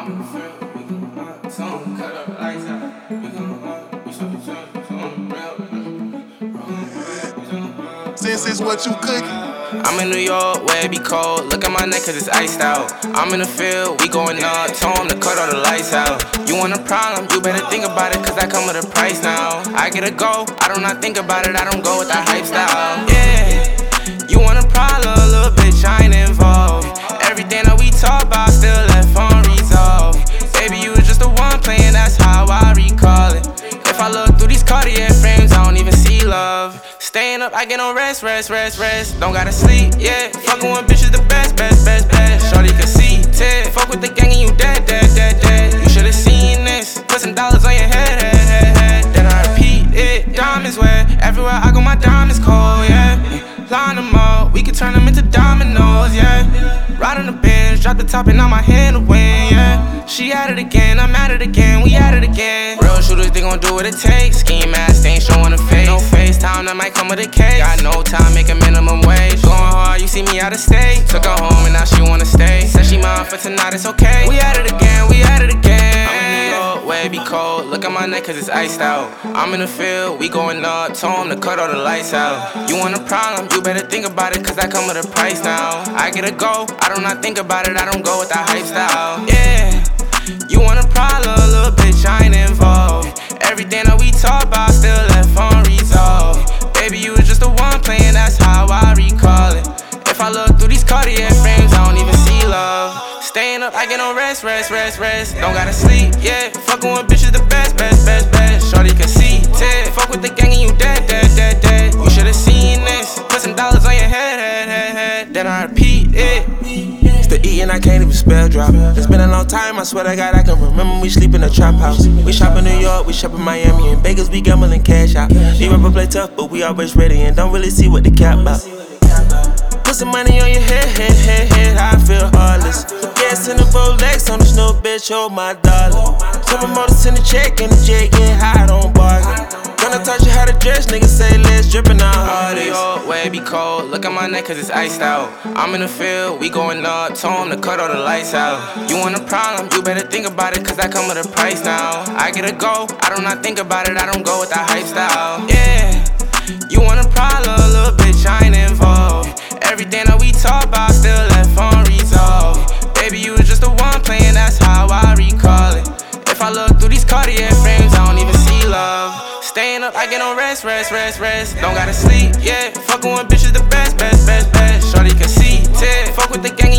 I'm in the field, we gon' tone, cut up the lights out. We gon' we so on the real. Since it's what you cooking. I'm in New York, where it be cold. Look at my neck, cause it's iced out. I'm in the field, we going up. Told him to cut all the lights out. You want a problem, you better think about it, cause I come with a price now. I get a go, I do not think about it, I don't go with that hype style. Yeah, you want a problem, little bitch, I ain't involved. Everything that we talk about, still left unresolved. Baby, you was just the one playing, that's how I recall it. If I look through these Cartier frames, I don't even see love. Staying up, I get no rest. Don't gotta sleep, yeah. Fucking with bitches the best. Shorty can see, Ted. Fuck with the gang and you dead. You should've seen this. Put some dollars on your head. Then I repeat it. Diamonds wet. Everywhere I go, my diamonds cold, yeah. Line them up, we can turn them into dominoes, yeah. Ride on the bench, drop the top and on my hand to win, yeah. She at it again, I'm at it again, we at it again. Real shooters, they gon' do what it takes. Scheme mask, they ain't showing a face. No FaceTime, that might come with a case. Got no time, make a minimum wage. Going hard, you see me out of state. Took her home and now she wanna stay. Said she mine for tonight, it's okay. We at it again, we at it again. I'm in New York, where it be cold. Look at my neck, cause it's iced out. I'm in the field, we going up. Told him to cut all the lights out. You want a problem, you better think about it, cause I come with a price now. I get a go, I do not think about it, I don't go with that hype style. Yeah, you want a problem, little bitch, I ain't involved. Everything that we talk about, still left unresolved. Baby, you was just the one playing, that's how I recall it. If I look through these Cartier frames, I don't even see love. Staying up, I get no rest. Don't gotta sleep, yeah. Fucking with bitches the best. Shorty can see, Ted. Fuck with the gang and you dead. You should've seen this. Put some dollars on your head. Then I repeat it. It's the E and I can't even spell drop. It's been a long time, I swear to God, I can remember we sleep in a trap house. We shop in New York, we shop in Miami. In Vegas, we gambling cash out. These rappers play tough, but we always ready and don't really see what the cap about. Put some money on your head, I feel heartless. Gas in the Rolex on the snow, bitch, hold my dollar. Some promoters in the check and the jet get high, don't bargain. Gonna touch you how to dress, niggas say let's drippin' out hardest. York, where it be cold, look at my neck cause it's iced out. I'm in the field, we going up, told him to cut all the lights out. You want a problem, you better think about it cause I come with a price now. I get a go, I do not think about it, I don't go with that hype style. Yeah, you want a problem, little bitch, I ain't involved. Everything that we talk about, still left unresolved. Baby, you was just the one playing, that's how I recall it. If I look through these Cartier frames, I don't even see love. Staying up, I get no rest. Don't gotta sleep, yeah. Fucking with bitches the best. Shorty can see, Ted. Fuck with the gang